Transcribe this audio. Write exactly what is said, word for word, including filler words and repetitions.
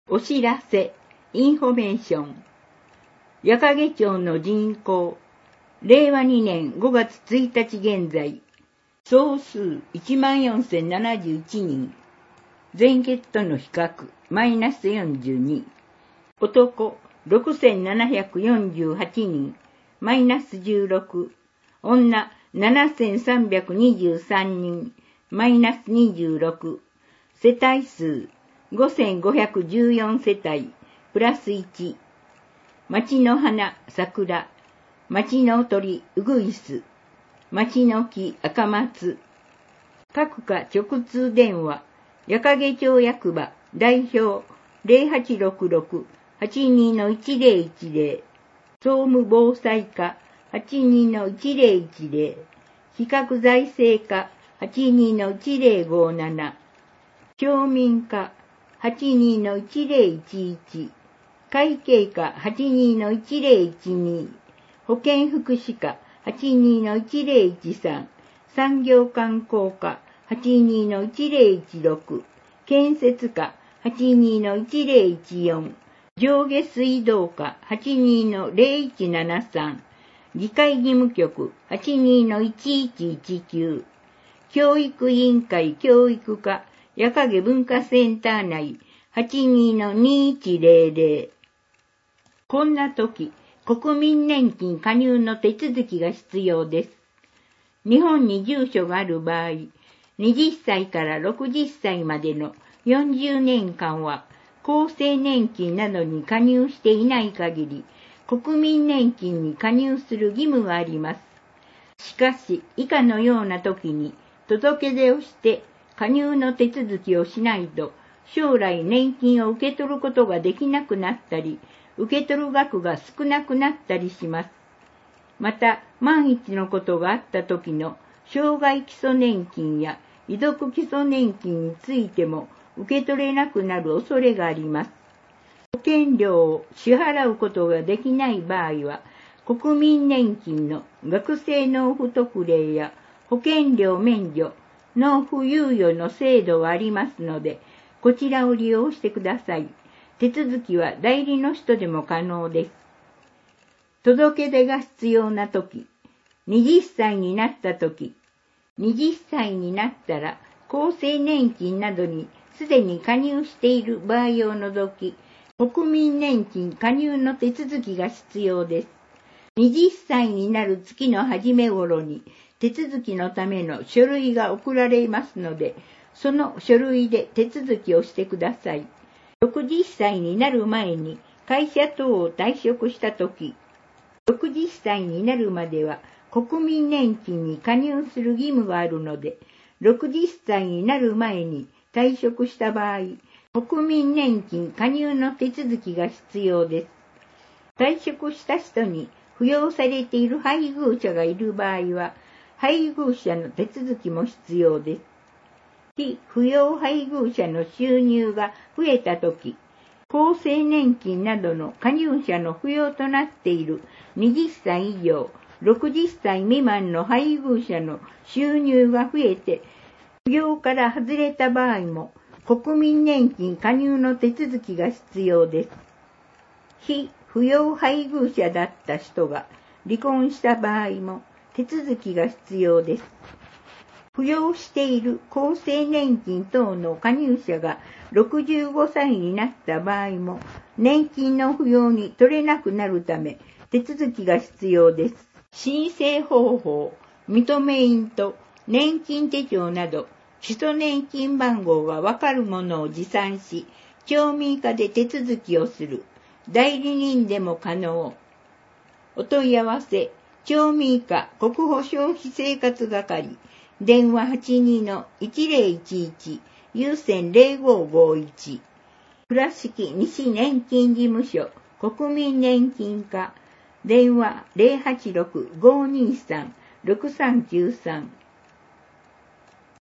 お知らせ、インフォメーション。矢掛町の人口、れいわにねんごがつついたち現在、総数 いちまんよんせんななじゅういちにん。前月との比較、マイナスよんじゅうに。男、ろくせんななひゃくよんじゅうはちにん、マイナスじゅうろく。女、ななせんさんびゃくにじゅうさんにん、マイナスにじゅうろく。世帯数、ごせんごひゃくじゅうよん世帯、プラスいち。町の花、桜。町の鳥、ウグイス。町の木、赤松。各課直通電話、矢掛町役場、代表、ゼロはちろくろく はちにー いちゼロいちゼロ。総務防災課、はちにー いちゼロいちゼロ。比較財政課、はちにー いちゼロごなな。町民課、はちにー いちゼロいちいち。会計課、はちにー いちゼロいちに。保健福祉課、はちにー いちゼロいちさん。産業観光課、はちにー いちゼロいちろく。建設課、はちにー いちゼロいちよん。上下水道課、はちにー ゼロいちななさん。議会事務局、はちにー いちいちいちきゅう。教育委員会教育課、矢掛文化センター内、はちにー にいちゼロゼロ。こんな時、国民年金加入の手続きが必要です。日本に住所がある場合、はたちからろくじゅっさいまでのよんじゅうねんかんは、厚生年金などに加入していない限り、国民年金に加入する義務があります。しかし、以下のような時に、届け出をして加入の手続きをしないと、将来年金を受け取ることができなくなったり、受け取る額が少なくなったりします。また、万一のことがあった時の障害基礎年金や遺族基礎年金についても受け取れなくなる恐れがあります。保険料を支払うことができない場合は、国民年金の学生納付特例や保険料免除、納付猶予の制度がありますので、こちらを利用してください。手続きは代理の人でも可能です。届け出が必要なとき、はたちになったとき、はたちになったら厚生年金などにすでに加入している場合を除き、国民年金加入の手続きが必要です。はたちになる月の初め頃に手続きのための書類が送られますので、その書類で手続きをしてください。ろくじゅっさいになる前に会社等を退職したとき、ろくじゅっさいになるまでは国民年金に加入する義務があるので、ろくじゅっさいになる前に退職した場合、国民年金加入の手続きが必要です。退職した人に扶養されている配偶者がいる場合は、配偶者の手続きも必要です。非扶養配偶者の収入が増えたとき、厚生年金などの加入者の扶養となっているはたち以上、ろくじゅっさい未満の配偶者の収入が増えて、扶養から外れた場合も、国民年金加入の手続きが必要です。非扶養配偶者だった人が離婚した場合も手続きが必要です。扶養している厚生年金等の加入者がろくじゅうごさいになった場合も年金の扶養に取れなくなるため手続きが必要です。申請方法、認め印と年金手帳など基礎年金番号がわかるものを持参し、町民課で手続きをする。代理人でも可能。お問い合わせ、町民課国保消費生活係。電話 はちにー いちゼロいちいち 有線 ゼロごごいち。倉敷西年金事務所国民年金課。電話 ゼロはちろく ごーにーさん ろくさんきゅうさん。